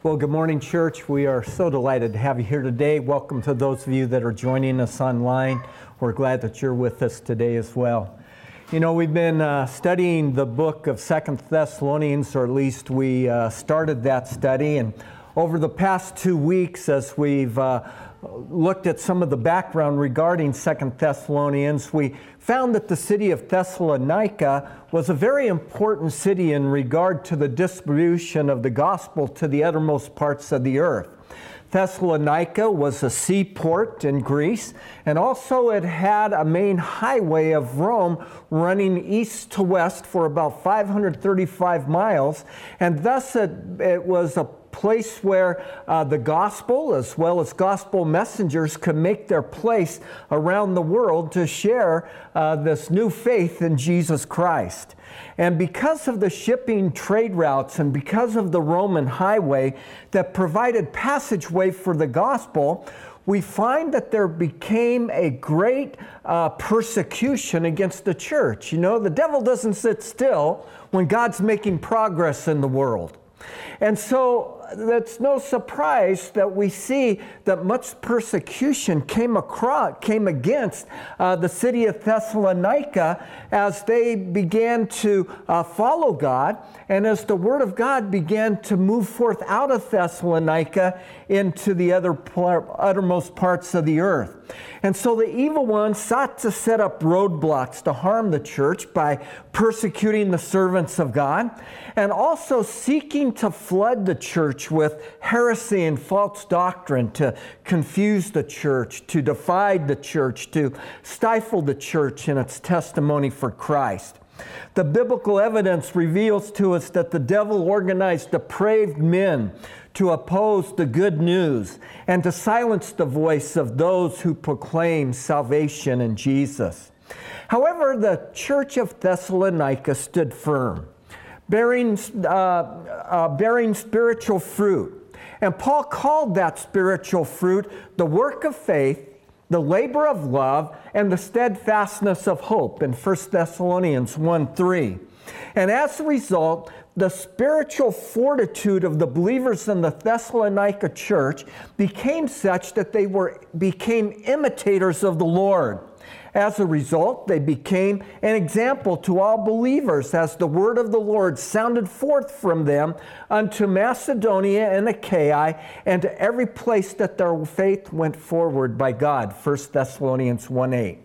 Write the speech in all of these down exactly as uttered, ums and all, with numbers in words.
Well, good morning, church. We are so delighted to have you here today. Welcome to those of you that are joining us online. We're glad that you're with us today as well. You know, we've been uh, studying the book of Second Thessalonians, or at least we uh, started that study. And over the past two weeks, as we've uh, looked at some of the background regarding Second Thessalonians, we found that the city of Thessalonica was a very important city in regard to the distribution of the gospel to the uttermost parts of the earth. Thessalonica was a seaport in Greece, and also it had a main highway of Rome running east to west for about five hundred thirty-five miles, and thus it, it was a place where uh, the gospel as well as gospel messengers could make their place around the world to share uh, this new faith in Jesus Christ. And because of the shipping trade routes and because of the Roman highway that provided passageway for the gospel, we find that there became a great uh, persecution against the church. You know, the devil doesn't sit still when God's making progress in the world. And so that's no surprise that we see that much persecution came across, came against uh, the city of Thessalonica as they began to uh, follow God, and as the Word of God began to move forth out of Thessalonica into the other par- uttermost parts of the earth. And so the evil one sought to set up roadblocks to harm the church by persecuting the servants of God, and also seeking to flood the church with heresy and false doctrine, to confuse the church, to divide the church, to stifle the church in its testimony for Christ. The biblical evidence reveals to us that the devil organized depraved men to oppose the good news and to silence the voice of those who proclaim salvation in Jesus. However, the church of Thessalonica stood firm, bearing, uh, uh, bearing spiritual fruit. And Paul called that spiritual fruit the work of faith, the labor of love, and the steadfastness of hope in First Thessalonians one three. And as a result, the spiritual fortitude of the believers in the Thessalonica church became such that they were became imitators of the Lord. As a result, they became an example to all believers as the word of the Lord sounded forth from them unto Macedonia and Achaia, and to every place that their faith went forward by God. First Thessalonians one eight.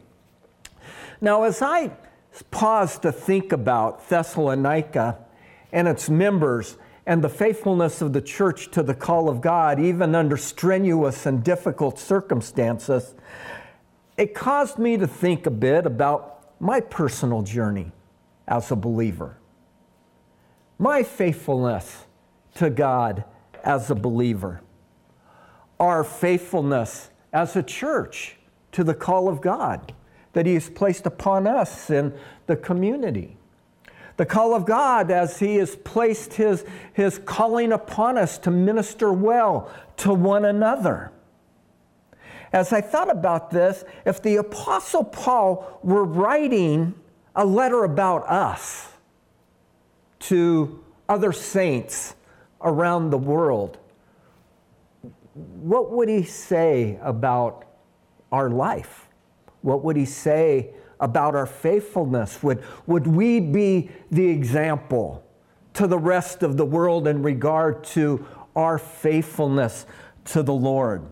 Now, as I pause to think about Thessalonica and its members and the faithfulness of the church to the call of God, even under strenuous and difficult circumstances, it caused me to think a bit about my personal journey as a believer, my faithfulness to God as a believer, our faithfulness as a church to the call of God that He has placed upon us in the community. The call of God as He has placed His, His calling upon us to minister well to one another. As I thought about this, if the Apostle Paul were writing a letter about us to other saints around the world, what would he say about our life? What would he say about our faithfulness? Would, would we be the example to the rest of the world in regard to our faithfulness to the Lord?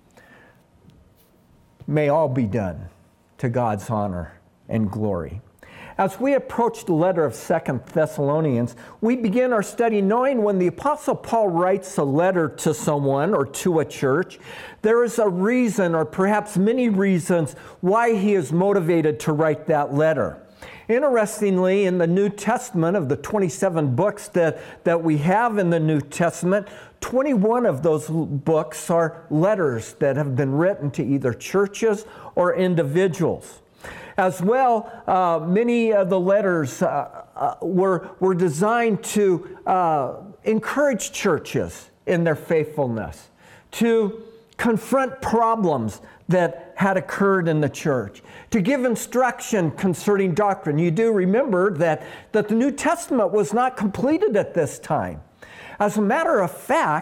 May all be done to God's honor and glory. As we approach the letter of Second Thessalonians, we begin our study knowing when the Apostle Paul writes a letter to someone or to a church, there is a reason, or perhaps many reasons, why he is motivated to write that letter. Interestingly, in the New Testament, of the twenty-seven books that, that we have in the New Testament, twenty-one of those books are letters that have been written to either churches or individuals. As well, uh, many of the letters uh, uh, were, were designed to uh, encourage churches in their faithfulness, to confront problems that had occurred in the church, to give instruction concerning doctrine. You do remember that, that the New Testament was not completed at this time. As a matter of fact,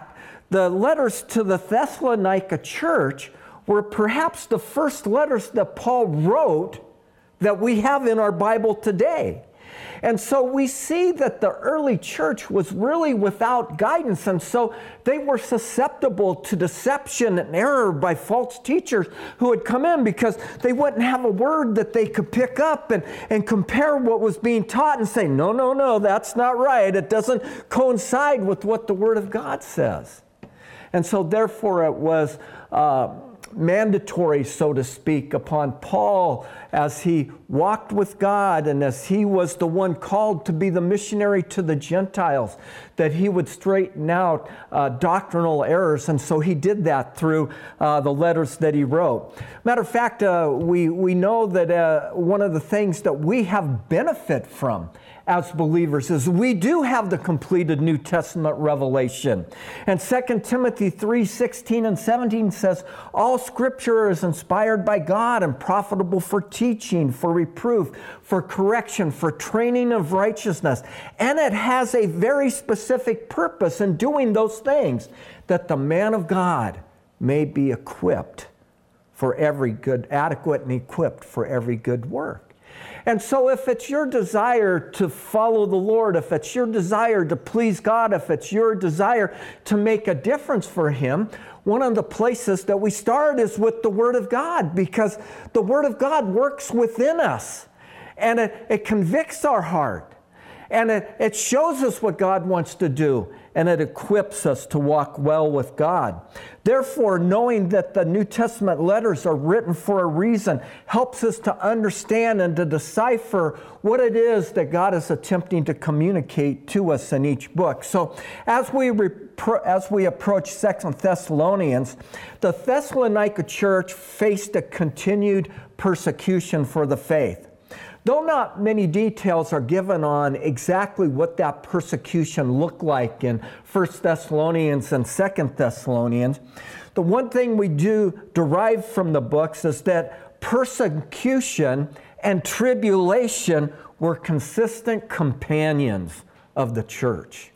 The letters to the Thessalonica church were perhaps the first letters that Paul wrote that we have in our Bible today. And so we see that the early church was really without guidance, and so they were susceptible to deception and error by false teachers who would come in because they wouldn't have a word that they could pick up and, and compare what was being taught and say, no, no, no, that's not right. It doesn't coincide with what the Word of God says. And so therefore it was uh, mandatory, so to speak, upon Paul as he walked with God and as he was the one called to be the missionary to the Gentiles, that he would straighten out uh, doctrinal errors. And so he did that through uh, the letters that he wrote. Matter of fact, uh, we, we know that uh, one of the things that we have benefit from as believers is we do have the completed New Testament revelation. And Second Timothy three sixteen and seventeen says, all Scripture is inspired by God and profitable for teaching, for reproof, for correction, for training of righteousness. And it has a very specific purpose in doing those things, that the man of God may be equipped for every good, adequate and equipped for every good work. And so if it's your desire to follow the Lord, if it's your desire to please God, if it's your desire to make a difference for Him, one of the places that we start is with the Word of God, because the Word of God works within us, and it, it convicts our heart, and it, it shows us what God wants to do, and it equips us to walk well with God. Therefore, knowing that the New Testament letters are written for a reason helps us to understand and to decipher what it is that God is attempting to communicate to us in each book. So as we repro- as we approach Second Thessalonians, the Thessalonica church faced a continued persecution for the faith. Though not many details are given on exactly what that persecution looked like in First Thessalonians and Second Thessalonians, the one thing we do derive from the books is that persecution and tribulation were consistent companions of the church.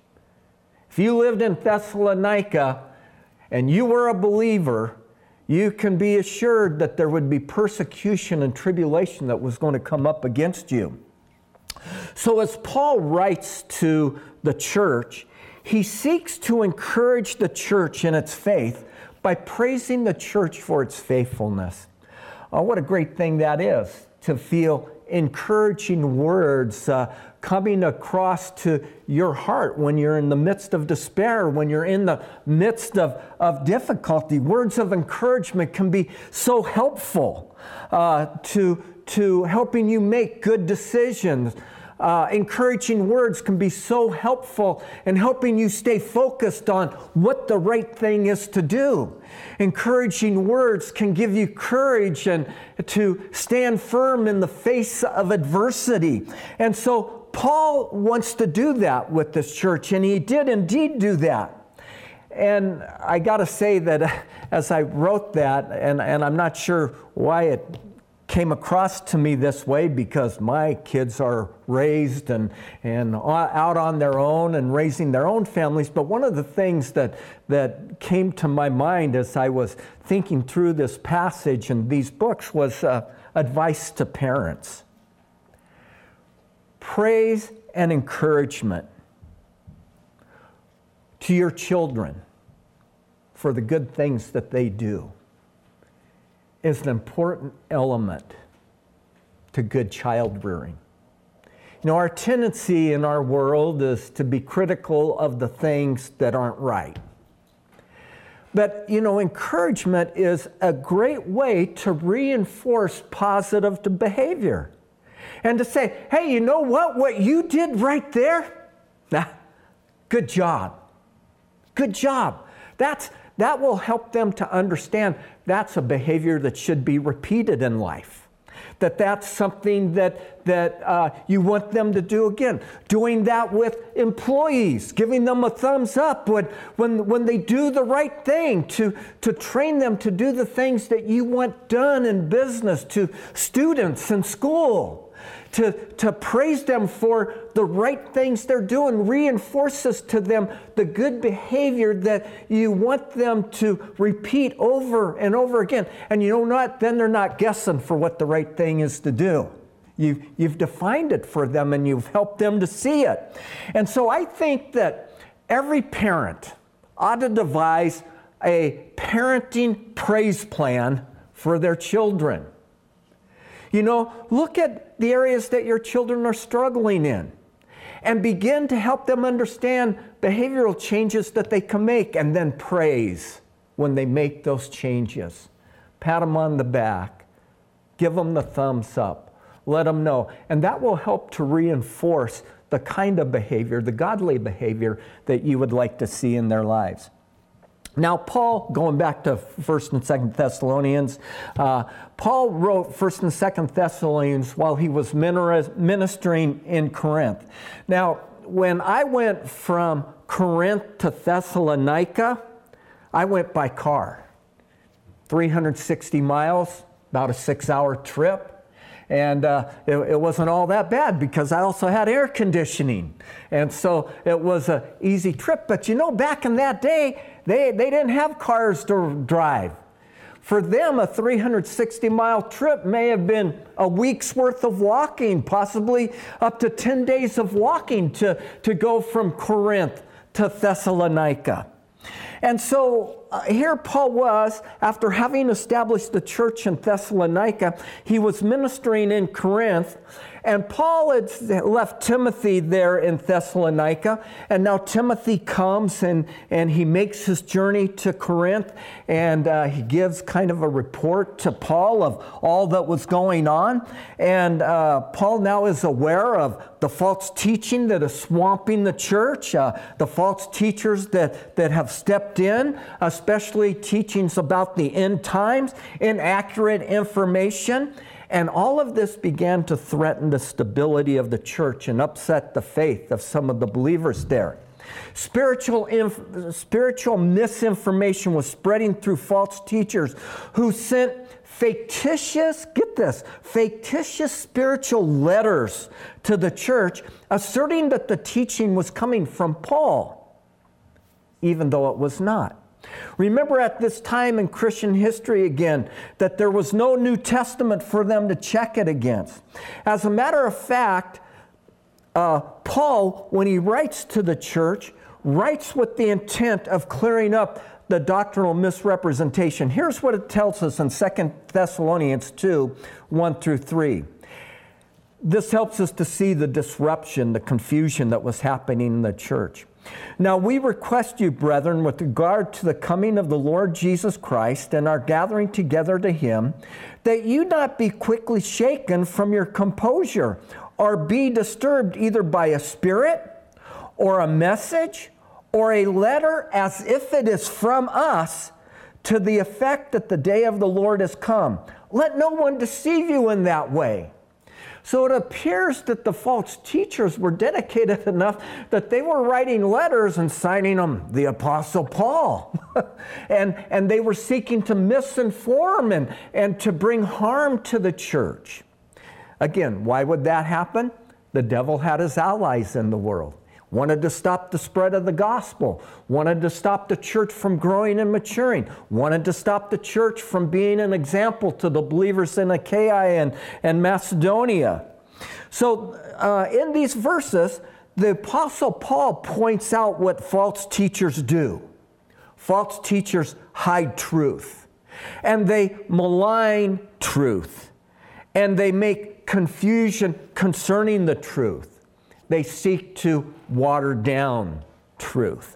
If you lived in Thessalonica and you were a believer, you can be assured that there would be persecution and tribulation that was going to come up against you. So as Paul writes to the church, he seeks to encourage the church in its faith by praising the church for its faithfulness. Oh, what a great thing that is, to feel encouraging words uh, coming across to your heart when you're in the midst of despair, when you're in the midst of, of difficulty. Words of encouragement can be so helpful uh, to, to helping you make good decisions. Uh, encouraging words can be so helpful in helping you stay focused on what the right thing is to do. Encouraging words can give you courage and to stand firm in the face of adversity. And so Paul wants to do that with this church, and he did indeed do that. And I got to say that as I wrote that, and, and I'm not sure why it came across to me this way, because my kids are raised and, and out on their own and raising their own families. But one of the things that, that came to my mind as I was thinking through this passage and these books was uh, advice to parents. Praise and encouragement to your children for the good things that they do is an important element to good child rearing. You know, our tendency in our world is to be critical of the things that aren't right. But, you know, encouragement is a great way to reinforce positive behavior. And to say, hey, you know what? What you did right there, nah, good job. Good job. That's, that will help them to understand that's a behavior that should be repeated in life. That that's something that, that uh, you want them to do again. Doing that with employees, giving them a thumbs up when, when, when they do the right thing, to, to train them to do the things that you want done in business, to students in school. To, to praise them for the right things they're doing reinforces to them the good behavior that you want them to repeat over and over again. And you know what? Then they're not guessing for what the right thing is to do. You've, you've defined it for them and you've helped them to see it. And so I think that every parent ought to devise a parenting praise plan for their children. You know, look at the areas that your children are struggling in and begin to help them understand behavioral changes that they can make, and then praise when they make those changes. Pat them on the back. Give them the thumbs up. Let them know. And that will help to reinforce the kind of behavior, the godly behavior that you would like to see in their lives. Now, Paul, going back to First and Second Thessalonians, uh, Paul wrote First and Second Thessalonians while he was ministering in Corinth. Now, when I went from Corinth to Thessalonica, I went by car. three hundred sixty miles, about a six-hour trip. And uh, it, it wasn't all that bad because I also had air conditioning. And so it was an easy trip. But you know, back in that day, they, they didn't have cars to drive. For them, a three hundred sixty mile trip may have been a week's worth of walking, possibly up to ten days of walking to, to go from Corinth to Thessalonica. And so uh, here Paul was, after having established the church in Thessalonica, he was ministering in Corinth, and Paul had left Timothy there in Thessalonica, and now Timothy comes and, and he makes his journey to Corinth, and uh, he gives kind of a report to Paul of all that was going on. And uh, Paul now is aware of the false teaching that is swamping the church, uh, the false teachers that, that have stepped in, especially teachings about the end times, inaccurate information. And all of this began to threaten the stability of the church and upset the faith of some of the believers there. Spiritual, inf- spiritual misinformation was spreading through false teachers who sent fictitious, get this, fictitious spiritual letters to the church asserting that the teaching was coming from Paul, even though it was not. Remember at this time in Christian history again that there was no New Testament for them to check it against. As a matter of fact, uh, Paul, when he writes to the church, writes with the intent of clearing up the doctrinal misrepresentation. Here's what it tells us in Second Thessalonians two, one through three. This helps us to see the disruption, the confusion that was happening in the church. Now we request you, brethren, with regard to the coming of the Lord Jesus Christ and our gathering together to him, that you not be quickly shaken from your composure, or be disturbed either by a spirit, or a message, or a letter as if it is from us, to the effect that the day of the Lord has come. Let no one deceive you in that way. So it appears that the false teachers were dedicated enough that they were writing letters and signing them the Apostle Paul. and, and they were seeking to misinform and, and to bring harm to the church. Again, why would that happen? The devil had his allies in the world. Wanted to stop the spread of the gospel, wanted to stop the church from growing and maturing, wanted to stop the church from being an example to the believers in Achaia and, and Macedonia. So uh, in these verses, the Apostle Paul points out what false teachers do. False teachers hide truth, and they malign truth, and they make confusion concerning the truth. They seek to water down truth.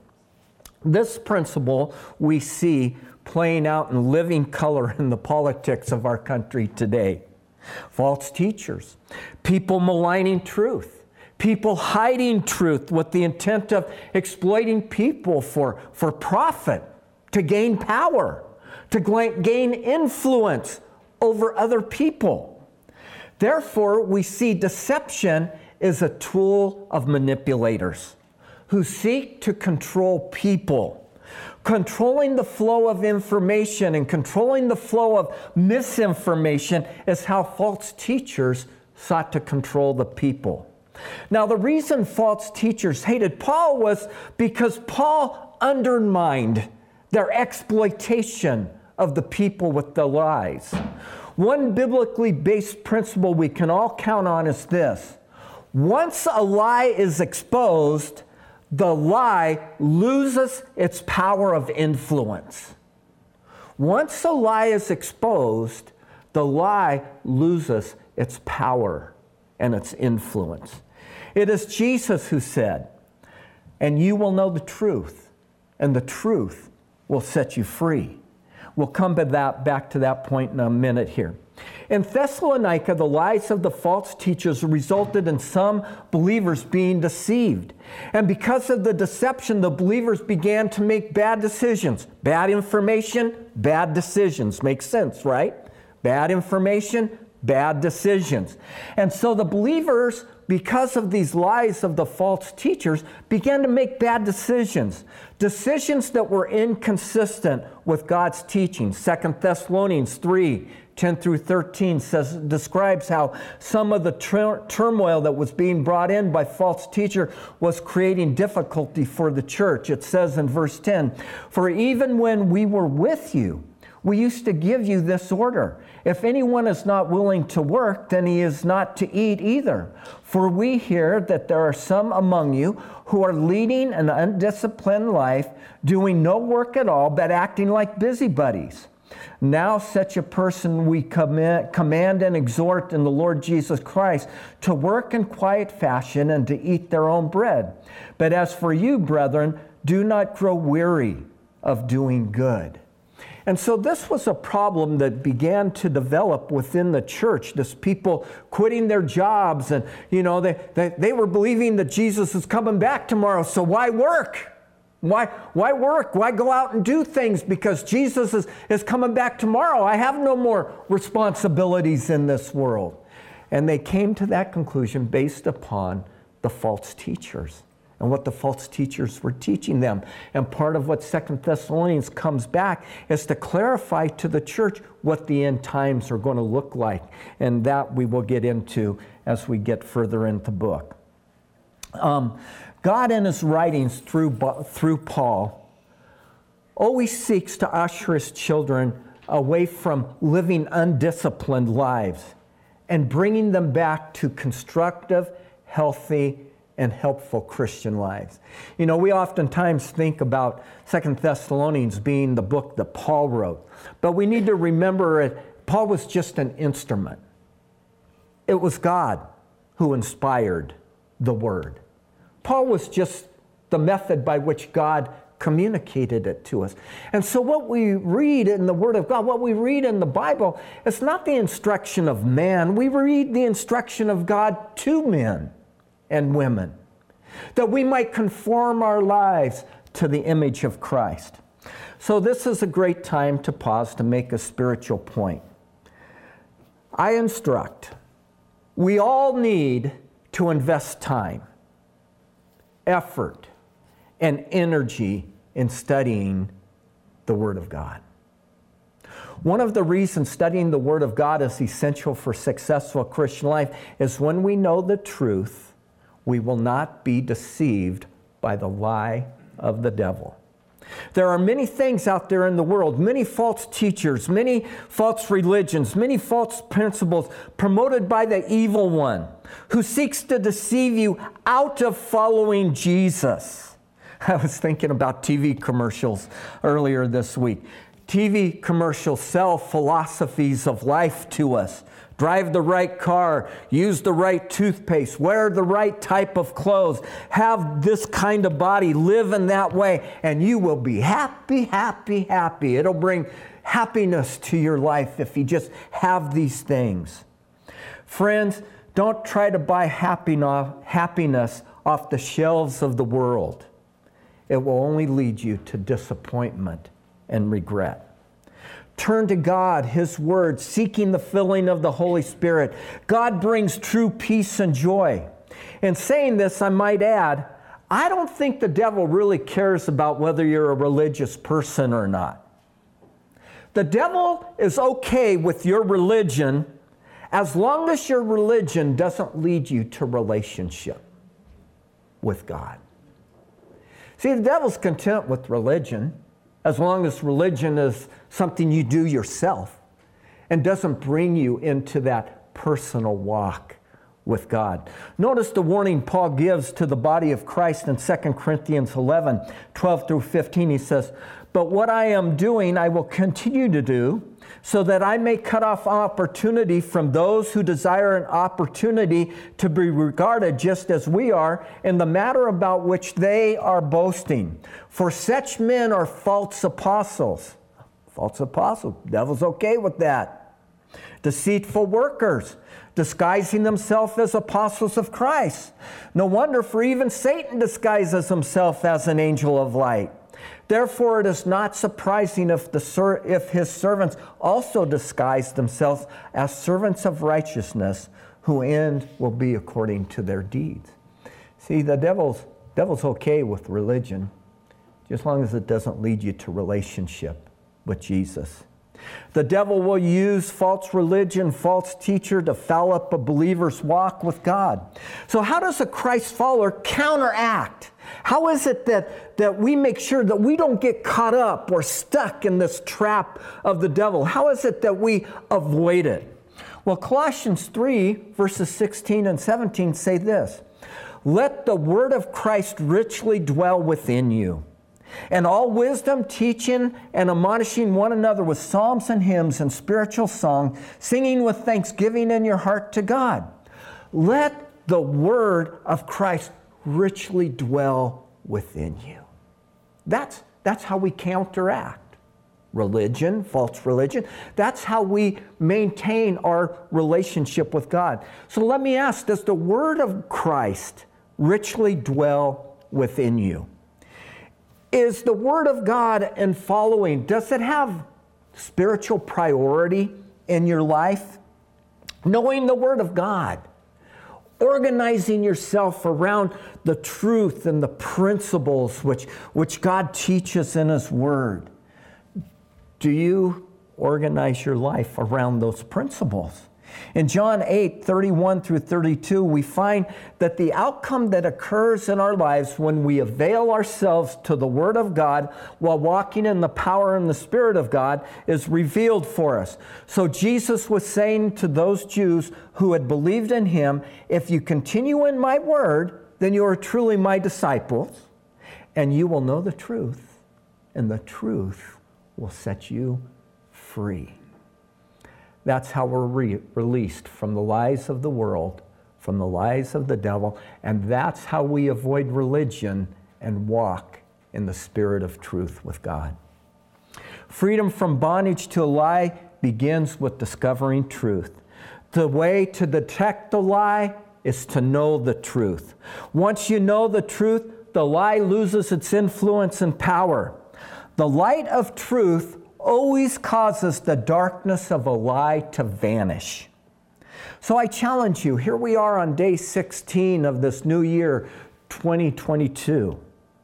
This principle we see playing out in living color in the politics of our country today. False teachers, people maligning truth, people hiding truth with the intent of exploiting people for, for profit, to gain power, to gain influence over other people. Therefore, we see deception is a tool of manipulators who seek to control people. Controlling the flow of information and controlling the flow of misinformation is how false teachers sought to control the people. Now, the reason false teachers hated Paul was because Paul undermined their exploitation of the people with the lies. One biblically based principle we can all count on is this: once a lie is exposed, the lie loses its power of influence. Once a lie is exposed, the lie loses its power and its influence. It is Jesus who said, "And you will know the truth, and the truth will set you free." We'll come to that, back to that point in a minute here. In Thessalonica, the lies of the false teachers resulted in some believers being deceived. And because of the deception, the believers began to make bad decisions. Bad information, bad decisions. Makes sense, right? Bad information, bad decisions. And so the believers, because of these lies of the false teachers, began to make bad decisions. Decisions that were inconsistent with God's teaching. Second Thessalonians three, ten through thirteen says, describes how some of the tur- turmoil that was being brought in by false teacher was creating difficulty for the church. It says in verse ten, "For even when we were with you, we used to give you this order: if anyone is not willing to work, then he is not to eat either. For we hear that there are some among you who are leading an undisciplined life, doing no work at all, but acting like busybodies. Now such a person we command and exhort in the Lord Jesus Christ to work in quiet fashion and to eat their own bread. But as for you, brethren, do not grow weary of doing good." And so this was a problem that began to develop within the church. This people quitting their jobs, and you know they, they, they were believing that Jesus is coming back tomorrow, so why work? Why, why work? Why go out and do things? Because Jesus is, is coming back tomorrow. I have no more responsibilities in this world. And they came to that conclusion based upon the false teachers and what the false teachers were teaching them. And part of what Second Thessalonians comes back is to clarify to the church what the end times are going to look like. And that we will get into as we get further into the book. Um, God in his writings through, through Paul always seeks to usher his children away from living undisciplined lives and bringing them back to constructive, healthy, and helpful Christian lives. You know, we oftentimes think about Second Thessalonians being the book that Paul wrote, but we need to remember it, Paul was just an instrument. It was God who inspired the word. Paul was just the method by which God communicated it to us. And so what we read in the Word of God, what we read in the Bible, it's not the instruction of man. We read the instruction of God to men and women, that we might conform our lives to the image of Christ. So this is a great time to pause to make a spiritual point. I instruct, we all need to invest time, effort, and energy in studying the Word of God. One of the reasons studying the Word of God is essential for successful Christian life is when we know the truth, we will not be deceived by the lie of the devil. There are many things out there in the world, many false teachers, many false religions, many false principles promoted by the evil one who seeks to deceive you out of following Jesus. I was thinking about T V commercials earlier this week. T V commercials sell philosophies of life to us. Drive the right car, use the right toothpaste, wear the right type of clothes, have this kind of body, live in that way, and you will be happy, happy, happy. It'll bring happiness to your life if you just have these things. Friends, don't try to buy happiness off the shelves of the world. It will only lead you to disappointment and regret. Turn to God, His Word, seeking the filling of the Holy Spirit. God brings true peace and joy. In saying this, I might add, I don't think the devil really cares about whether you're a religious person or not. The devil is okay with your religion as long as your religion doesn't lead you to relationship with God. See, the devil's content with religion as long as religion is something you do yourself and doesn't bring you into that personal walk with God. Notice the warning Paul gives to the body of Christ in Second Corinthians eleven, twelve through fifteen. He says, "But what I am doing, I will continue to do, so that I may cut off opportunity from those who desire an opportunity to be regarded just as we are in the matter about which they are boasting. For such men are false apostles." False apostles, the devil's okay with that. "Deceitful workers, disguising themselves as apostles of Christ. No wonder, for even Satan disguises himself as an angel of light. Therefore, it is not surprising if, the ser- if his servants also disguise themselves as servants of righteousness, whose end will be according to their deeds." See, the devil's, devil's okay with religion, just as long as it doesn't lead you to relationship with Jesus. The devil will use false religion, false teacher to foul up a believer's walk with God. So how does a Christ follower counteract? How is it that, that we make sure that we don't get caught up or stuck in this trap of the devil? How is it that we avoid it? Well, Colossians three, verses sixteen and seventeen say this: "Let the word of Christ richly dwell within you, and all wisdom, teaching and admonishing one another with psalms and hymns and spiritual song, singing with thanksgiving in your heart to God." Let the word of Christ richly dwell within you. That's, that's how we counteract religion, false religion. That's how we maintain our relationship with God. So let me ask, does the word of Christ richly dwell within you? Is the Word of God and following, does it have spiritual priority in your life? Knowing the Word of God, organizing yourself around the truth and the principles which, which God teaches in His Word. Do you organize your life around those principles? In John eight, thirty-one through thirty-two, we find that the outcome that occurs in our lives when we avail ourselves to the Word of God while walking in the power and the Spirit of God is revealed for us. So Jesus was saying to those Jews who had believed in Him, "If you continue in my Word, then you are truly my disciples, and you will know the truth, and the truth will set you free." That's how we're re- released from the lies of the world, from the lies of the devil, and that's how we avoid religion and walk in the spirit of truth with God. Freedom from bondage to a lie begins with discovering truth. The way to detect the lie is to know the truth. Once you know the truth, the lie loses its influence and power. The light of truth always causes the darkness of a lie to vanish. So I challenge you, here we are on day sixteen of this new year, twenty twenty-two.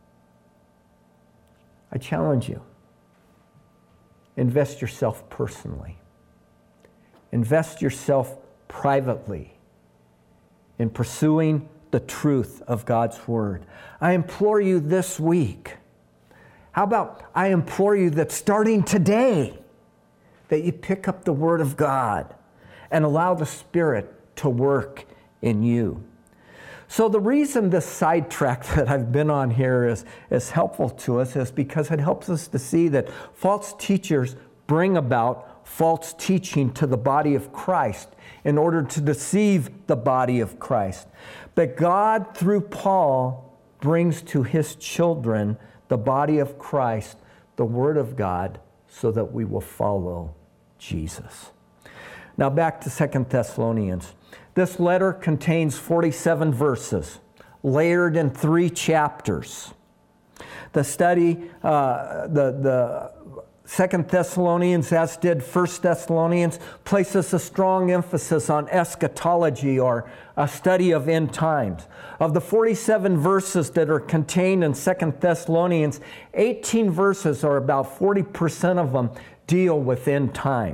I challenge you, invest yourself personally. Invest yourself privately in pursuing the truth of God's Word. I implore you this week, how about I implore you that starting today, that you pick up the Word of God and allow the Spirit to work in you. So the reason this sidetrack that I've been on here is, is helpful to us is because it helps us to see that false teachers bring about false teaching to the body of Christ in order to deceive the body of Christ. But God, through Paul, brings to His children, the body of Christ, the Word of God, so that we will follow Jesus. Now back to Second Thessalonians. This letter contains forty-seven verses, layered in three chapters. The study, uh, the, the Second Thessalonians, as did First Thessalonians, places a strong emphasis on eschatology, or a study of end times. Of the forty-seven verses that are contained in Second Thessalonians, eighteen verses, or about forty percent of them, deal with end times.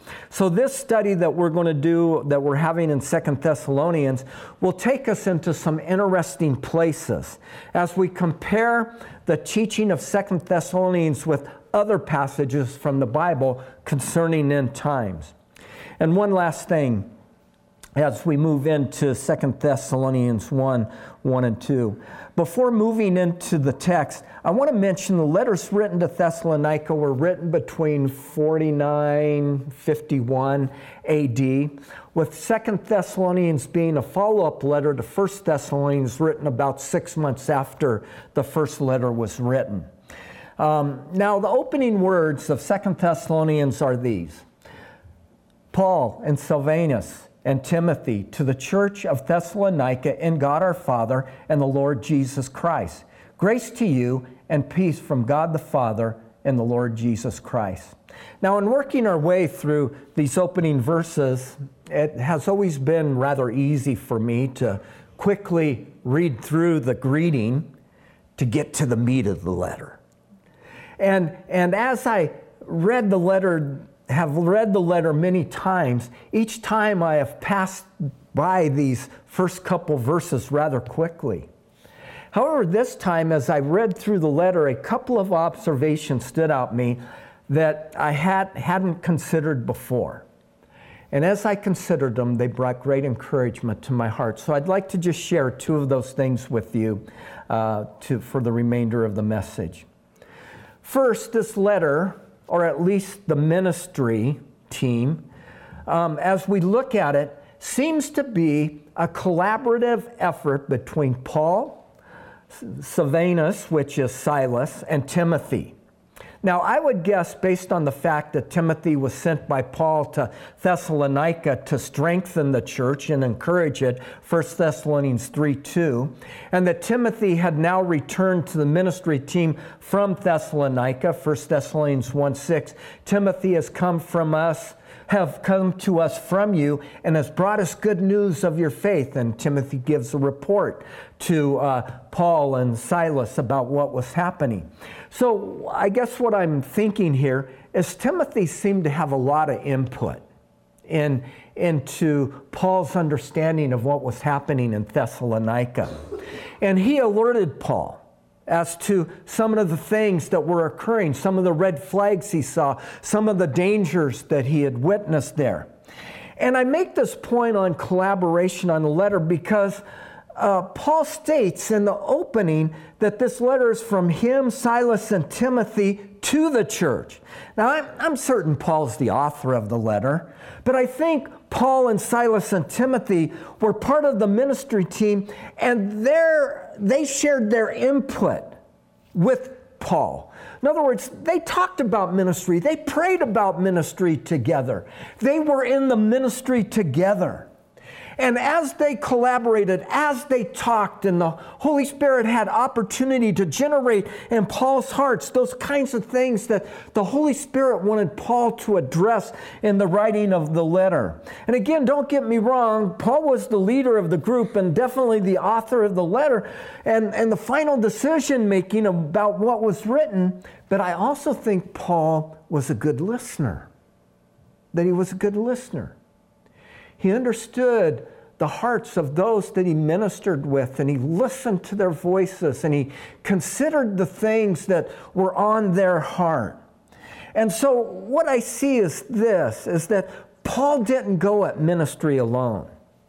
So this study that we're going to do, that we're having in Second Thessalonians, will take us into some interesting places as we compare the teaching of Second Thessalonians with other passages from the Bible concerning end times. And one last thing, as we move into Second Thessalonians one, one and two. Before moving into the text, I want to mention the letters written to Thessalonica were written between forty-nine, fifty-one A D, with Second Thessalonians being a follow-up letter to First Thessalonians written about six months after the first letter was written. Um, now, the opening words of Second Thessalonians are these: Paul and Silvanus and Timothy, to the church of Thessalonica in God our Father and the Lord Jesus Christ. Grace to you and peace from God the Father and the Lord Jesus Christ. Now, in working our way through these opening verses, it has always been rather easy for me to quickly read through the greeting to get to the meat of the letter. And, and as I read the letter, have read the letter many times, each time I have passed by these first couple verses rather quickly. However, this time, as I read through the letter, a couple of observations stood out me that I had, hadn't considered before. And as I considered them, they brought great encouragement to my heart. So I'd like to just share two of those things with you uh, to, for the remainder of the message. First, this letter, or at least the ministry team, um, as we look at it, seems to be a collaborative effort between Paul, Silvanus, which is Silas, and Timothy. Now, I would guess, based on the fact that Timothy was sent by Paul to Thessalonica to strengthen the church and encourage it, First Thessalonians three two, and that Timothy had now returned to the ministry team from Thessalonica, First Thessalonians one six, Timothy has come from us, have come to us from you, and has brought us good news of your faith. And Timothy gives a report to uh, Paul and Silas about what was happening. So I guess what I'm thinking here is Timothy seemed to have a lot of input in, into Paul's understanding of what was happening in Thessalonica. And he alerted Paul as to some of the things that were occurring, some of the red flags he saw, some of the dangers that he had witnessed there. And I make this point on collaboration on the letter because uh, Paul states in the opening that this letter is from him, Silas, and Timothy to the church. Now, I'm, I'm certain Paul's the author of the letter, but I think Paul and Silas and Timothy were part of the ministry team, and they shared their input with Paul. In other words, they talked about ministry. They prayed about ministry together. They were in the ministry together. And as they collaborated, as they talked, and the Holy Spirit had opportunity to generate in Paul's hearts those kinds of things that the Holy Spirit wanted Paul to address in the writing of the letter. And again, don't get me wrong, Paul was the leader of the group and definitely the author of the letter and, and the final decision making about what was written. But I also think Paul was a good listener, that he was a good listener. He understood the hearts of those that he ministered with, and he listened to their voices, and he considered the things that were on their heart. And so what I see is this, is that Paul didn't go at ministry alone.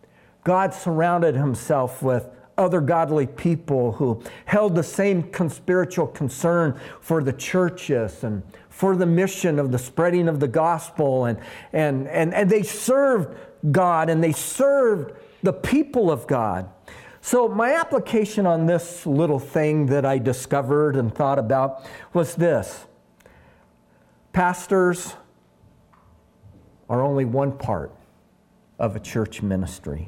God surrounded himself with other godly people who held the same spiritual concern for the churches and for the mission of the spreading of the gospel, and, and, and, and they served God, and they served the people of God. So my application on this little thing that I discovered and thought about was this: pastors are only one part of a church ministry.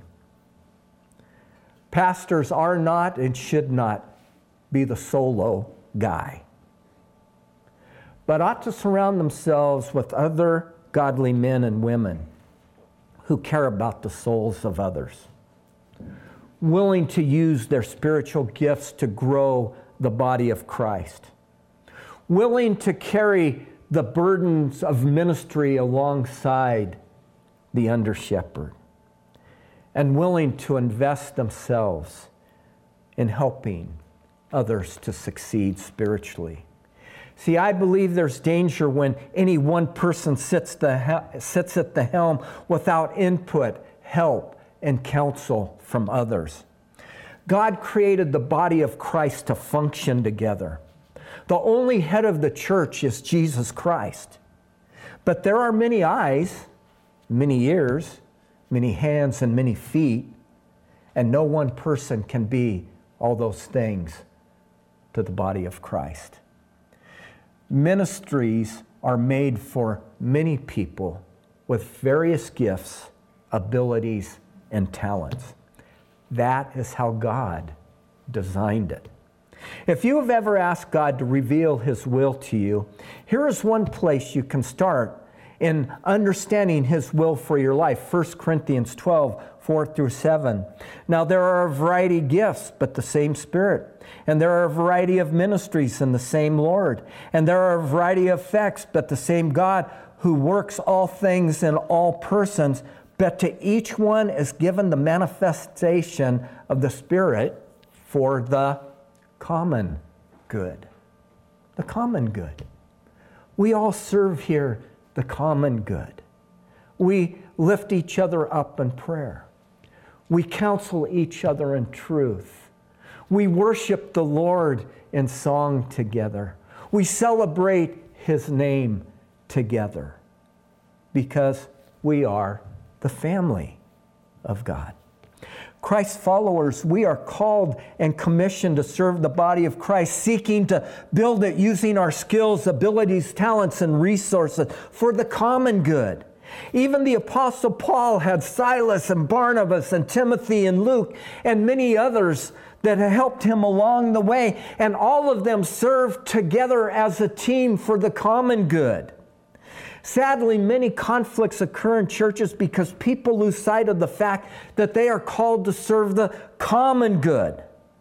Pastors are not and should not be the solo guy, but ought to surround themselves with other godly men and women who care about the souls of others, willing to use their spiritual gifts to grow the body of Christ, willing to carry the burdens of ministry alongside the under-shepherd and willing to invest themselves in helping others to succeed spiritually. See, I believe there's danger when any one person sits, the, sits at the helm without input, help, and counsel from others. God created the body of Christ to function together. The only head of the church is Jesus Christ. But there are many eyes, many ears, many hands, and many feet, and no one person can be all those things to the body of Christ. Ministries are made for many people with various gifts, abilities, and talents. That is how God designed it. If you have ever asked God to reveal His will to you, here is one place you can start in understanding His will for your life. First Corinthians twelve, four through seven. Now there are a variety of gifts, but the same Spirit. And there are a variety of ministries and the same Lord. And there are a variety of effects, but the same God who works all things in all persons. But to each one is given the manifestation of the Spirit for the common good. The common good. We all serve here the common good. We lift each other up in prayer. We counsel each other in truth. We worship the Lord in song together. We celebrate His name together because we are the family of God. Christ's followers, we are called and commissioned to serve the body of Christ, seeking to build it using our skills, abilities, talents, and resources for the common good. Even the Apostle Paul had Silas and Barnabas and Timothy and Luke and many others that helped him along the way, and all of them served together as a team for the common good. Sadly, many conflicts occur in churches because people lose sight of the fact that they are called to serve the common good.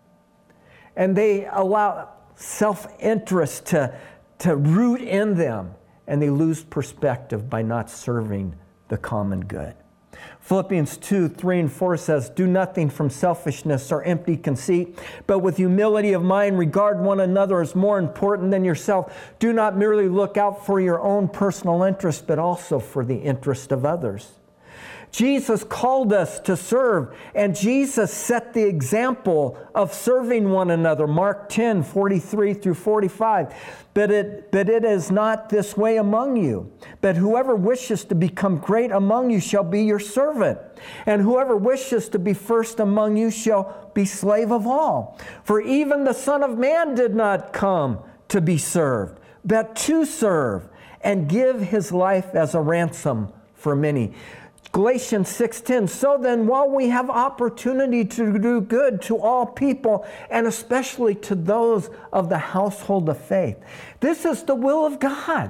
And they allow self-interest to, to root in them, and they lose perspective by not serving the common good. Philippians two, three, and four says, "Do nothing from selfishness or empty conceit, but with humility of mind regard one another as more important than yourself. Do not merely look out for your own personal interest, but also for the interest of others." Jesus called us to serve, and Jesus set the example of serving one another. Mark ten, forty-three through forty-five. But it, but it is not this way among you. But whoever wishes to become great among you shall be your servant. And whoever wishes to be first among you shall be slave of all. For even the Son of Man did not come to be served, but to serve and give His life as a ransom for many. Galatians six ten, "So then, while we have opportunity to do good to all people, and especially to those of the household of faith." This is the will of God.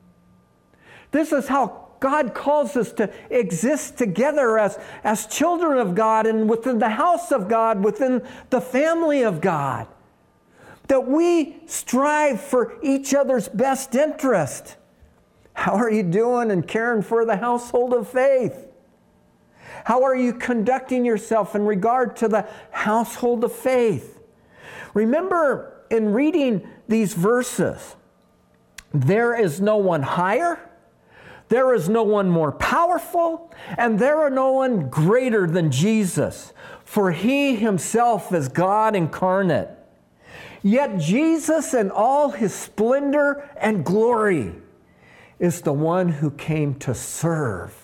This is how God calls us to exist together as, as children of God and within the house of God, within the family of God. That we strive for each other's best interest. How are you doing in caring for the household of faith? How are you conducting yourself in regard to the household of faith? Remember, in reading these verses, there is no one higher, there is no one more powerful, and there are no one greater than Jesus, for He Himself is God incarnate. Yet Jesus in all His splendor and glory is the one who came to serve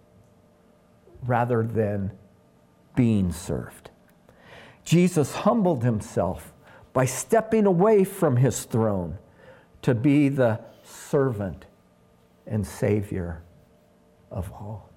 rather than being served. Jesus humbled Himself by stepping away from His throne to be the servant and Savior of all.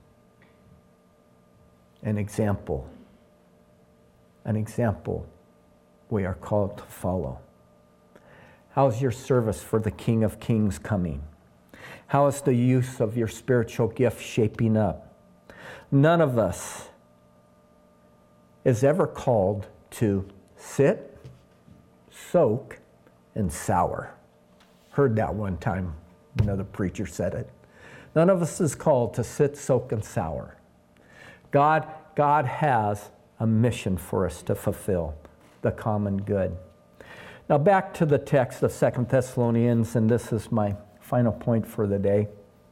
An example, an example we are called to follow. How's your service for the King of Kings coming? How is the use of your spiritual gift shaping up? None of us is ever called to sit, soak, and sour. Heard that one time Another preacher said it. None of us is called to sit, soak, and sour. God, God has a mission for us to fulfill, the common good. Now back to the text of Second Thessalonians, and this is my final point for the day.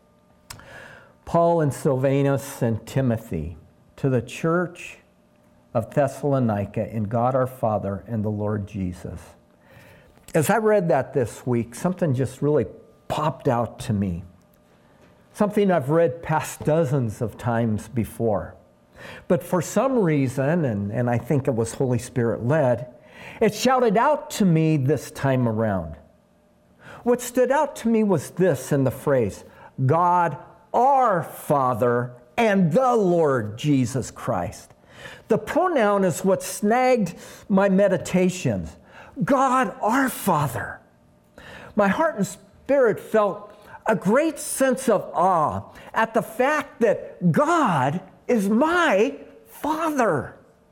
Paul and Silvanus and Timothy, to the church of Thessalonica in God our Father and the Lord Jesus. As I read that this week, something just really popped out to me. Something I've read past dozens of times before. But for some reason, and, and I think it was Holy Spirit led, it shouted out to me this time around. What stood out to me was this in the phrase, God our Father and the Lord Jesus Christ. The pronoun is what snagged my meditations. God our Father. My heart and spirit felt a great sense of awe at the fact that God is my Father.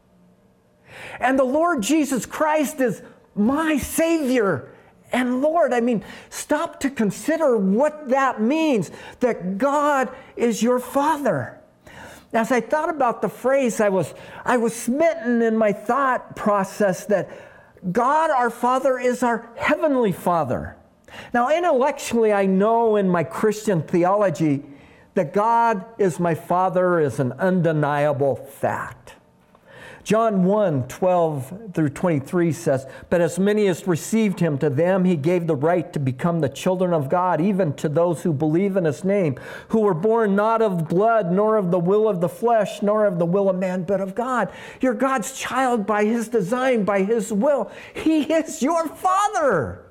And the Lord Jesus Christ is my Savior and Lord. I mean, stop to consider what that means, that God is your Father. As I thought about the phrase, I was, I was smitten in my thought process that God our Father is our Heavenly Father. Now, intellectually, I know in my Christian theology that God is my Father is an undeniable fact. John one, twelve through twenty-three says, "But as many as received him, to them he gave the right to become the children of God, even to those who believe in his name, who were born not of blood, nor of the will of the flesh, nor of the will of man, but of God." You're God's child by his design, by his will. He is your Father.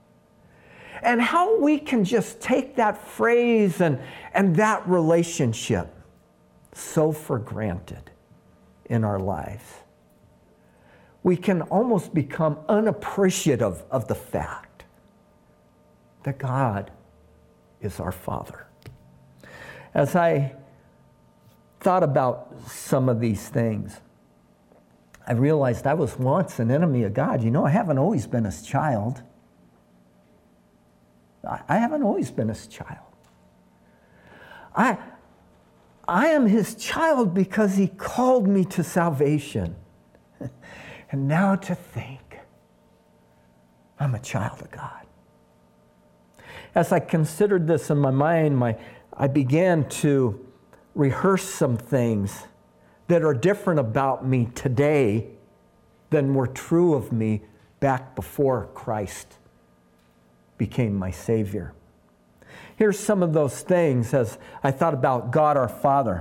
And how we can just take that phrase and, and that relationship so for granted in our lives. We can almost become unappreciative of the fact that God is our Father. As I thought about some of these things, I realized I was once an enemy of God. You know, I haven't always been his child. I haven't always been his child. I, I am his child because he called me to salvation. And now to think I'm a child of God. As I considered this in my mind, my, I began to rehearse some things that are different about me today than were true of me back before Christ became my Savior. Here's some of those things as I thought about God our Father.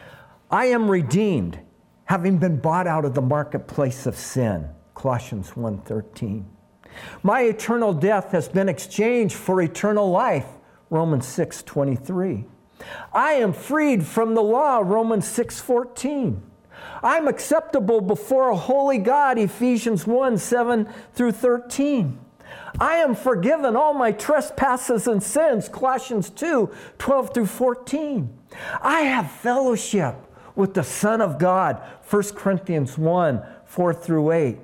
I am redeemed, having been bought out of the marketplace of sin, Colossians one thirteen. My eternal death has been exchanged for eternal life, Romans six twenty-three. I am freed from the law, Romans six fourteen. I'm acceptable before a holy God, Ephesians one seven through thirteen. I am forgiven all my trespasses and sins, Colossians two twelve through fourteen. I have fellowship with the Son of God, First Corinthians one four through eight.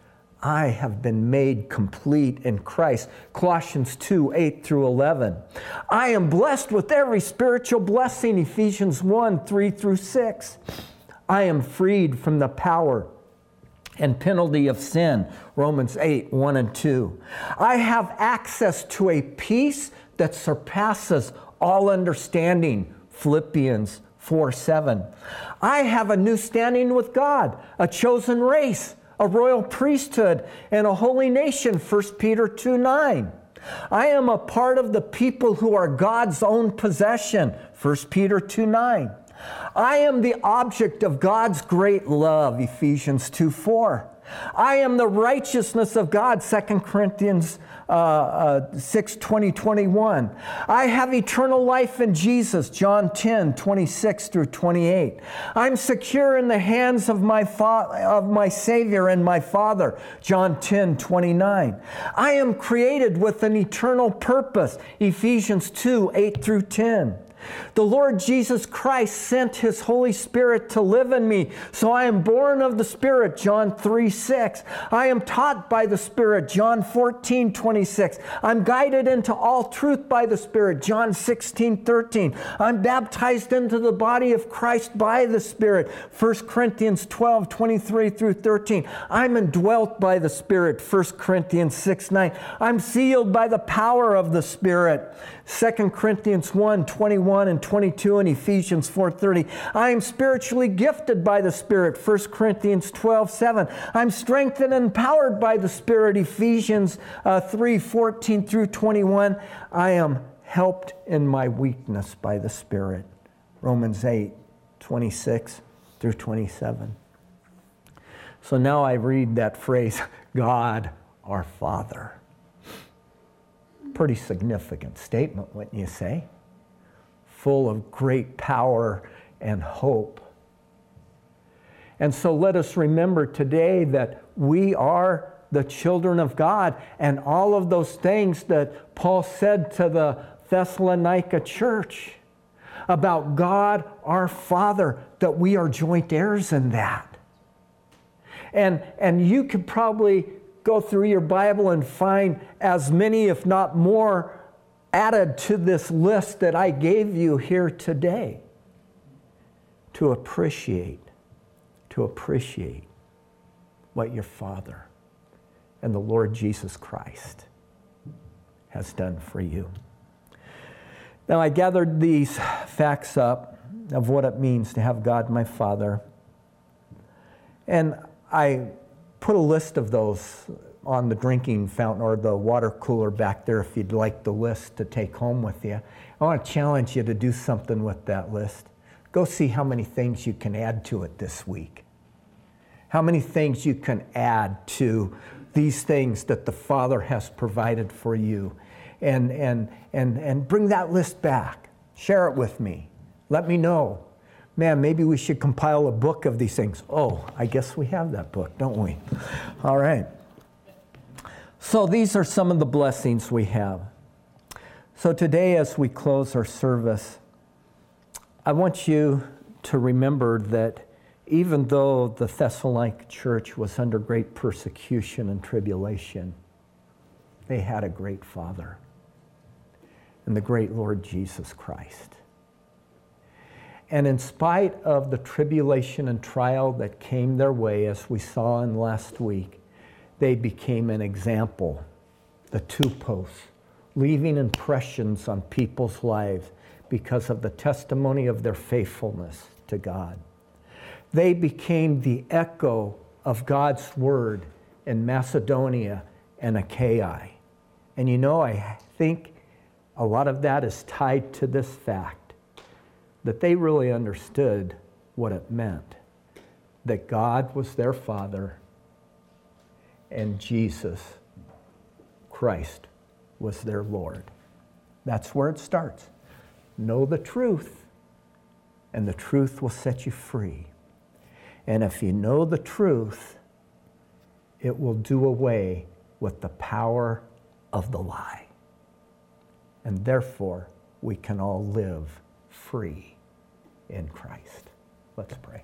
I have been made complete in Christ, Colossians two eight through eleven. I am blessed with every spiritual blessing, Ephesians one three through six. I am freed from the power and penalty of sin, Romans eight one and two. I have access to a peace that surpasses all understanding, Philippians four seven. I have a new standing with God, a chosen race, a royal priesthood, and a holy nation, First Peter two nine. I am a part of the people who are God's own possession, First Peter two nine. I am the object of God's great love, Ephesians two four. I am the righteousness of God, Second Corinthians uh, uh, six twenty, twenty-one. I have eternal life in Jesus, John ten twenty-six through twenty-eight. I'm secure in the hands of my, fa- of my Savior and my Father, John ten twenty-nine. I am created with an eternal purpose, Ephesians two eight through ten. The Lord Jesus Christ sent His Holy Spirit to live in me. So I am born of the Spirit, John three six. I am taught by the Spirit, John fourteen twenty-six. I'm guided into all truth by the Spirit, John sixteen thirteen. I'm baptized into the body of Christ by the Spirit, First Corinthians twelve twenty-three through thirteen. I'm indwelt by the Spirit, First Corinthians six nine. I'm sealed by the power of the Spirit, Second Corinthians one twenty-one and twenty-two, and Ephesians four thirty. I am spiritually gifted by the Spirit, First Corinthians twelve seven. I'm strengthened and empowered by the Spirit, Ephesians uh, three fourteen through twenty-one. I am helped in my weakness by the Spirit, Romans eight twenty-six through twenty-seven. So now I read that phrase, God our Father. Pretty significant statement, wouldn't you say? Full of great power and hope. And so let us remember today that we are the children of God, and all of those things that Paul said to the Thessalonica church about God our Father, that we are joint heirs in that. And, and you could probably go through your Bible and find as many, if not more, added to this list that I gave you here today. To appreciate, to appreciate what your Father and the Lord Jesus Christ has done for you. Now, I gathered these facts up of what it means to have God my Father, and I put a list of those on the drinking fountain or the water cooler back there if you'd like the list to take home with you. I want to challenge you to do something with that list. Go see how many things you can add to it this week. How many things you can add to these things that the Father has provided for you. And, and, and, and bring that list back. Share it with me. Let me know. Man, maybe we should compile a book of these things. Oh, I guess we have that book, don't we? All right. So these are some of the blessings we have. So today, as we close our service, I want you to remember that even though the Thessalonica church was under great persecution and tribulation, they had a great Father and the great Lord Jesus Christ. And in spite of the tribulation and trial that came their way, as we saw in last week, they became an example, the two posts, leaving impressions on people's lives because of the testimony of their faithfulness to God. They became the echo of God's word in Macedonia and Achaia. And you know, I think a lot of that is tied to this fact, that they really understood what it meant, that God was their Father and Jesus Christ was their Lord. That's where it starts. Know the truth, and the truth will set you free. And if you know the truth, it will do away with the power of the lie. And therefore, we can all live free in Christ. Let's pray.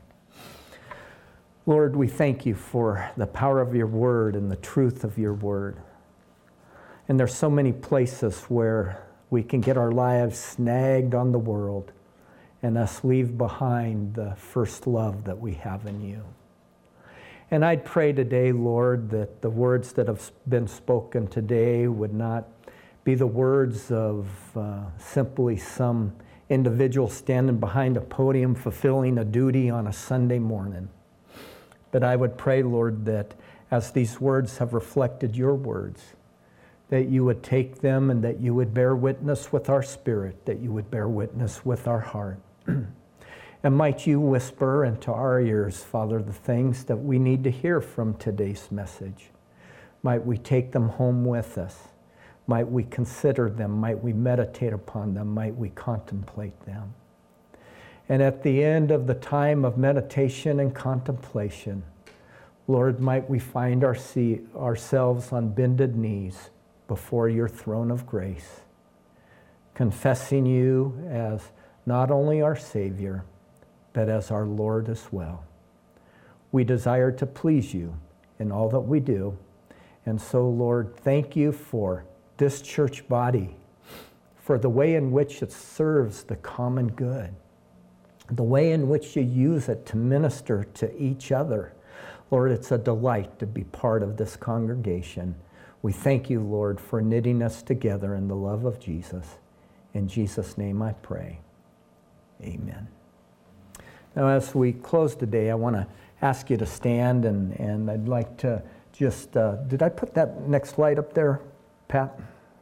Lord, we thank you for the power of your word and the truth of your word. And there's so many places where we can get our lives snagged on the world and us leave behind the first love that we have in you. And I'd pray today, Lord, that the words that have been spoken today would not be the words of uh, simply some individual standing behind a podium fulfilling a duty on a Sunday morning. But I would pray, Lord, that as these words have reflected your words, that you would take them and that you would bear witness with our spirit, that you would bear witness with our heart. And might you whisper into our ears, Father, the things that we need to hear from today's message. Might we take them home with us. Might we consider them. Might we meditate upon them. Might we contemplate them. And at the end of the time of meditation and contemplation, Lord, might we find our see, ourselves on bended knees before your throne of grace, confessing you as not only our Savior, but as our Lord as well. We desire to please you in all that we do. And so, Lord, thank you for this church body, for the way in which it serves the common good, the way in which you use it to minister to each other. Lord, it's a delight to be part of this congregation. We thank you, Lord, for knitting us together in the love of Jesus. In Jesus' name I pray. Amen. Now, as we close today, I want to ask you to stand, and, and I'd like to just, uh, did I put that next slide up there, Pat?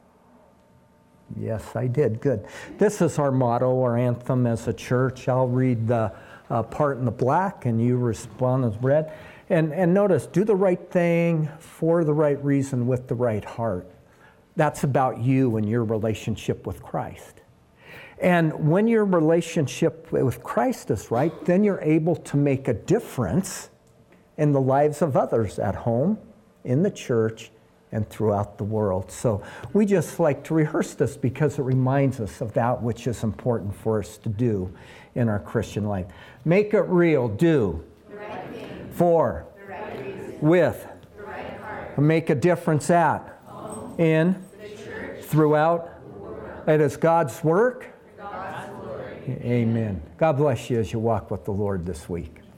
Yes, I did. Good. This is our motto, our anthem as a church. I'll read the uh, part in the black, and you respond as red. And, and notice, do the right thing for the right reason with the right heart. That's about you and your relationship with Christ. And when your relationship with Christ is right, then you're able to make a difference in the lives of others at home, in the church, and throughout the world. So we just like to rehearse this because it reminds us of that which is important for us to do in our Christian life. Make it real, do. The right thing. For. The right reason. With. The right heart. Make a difference at. Home. In. The church. Throughout. The world. It is God's work. God's glory. Amen. God bless you as you walk with the Lord this week.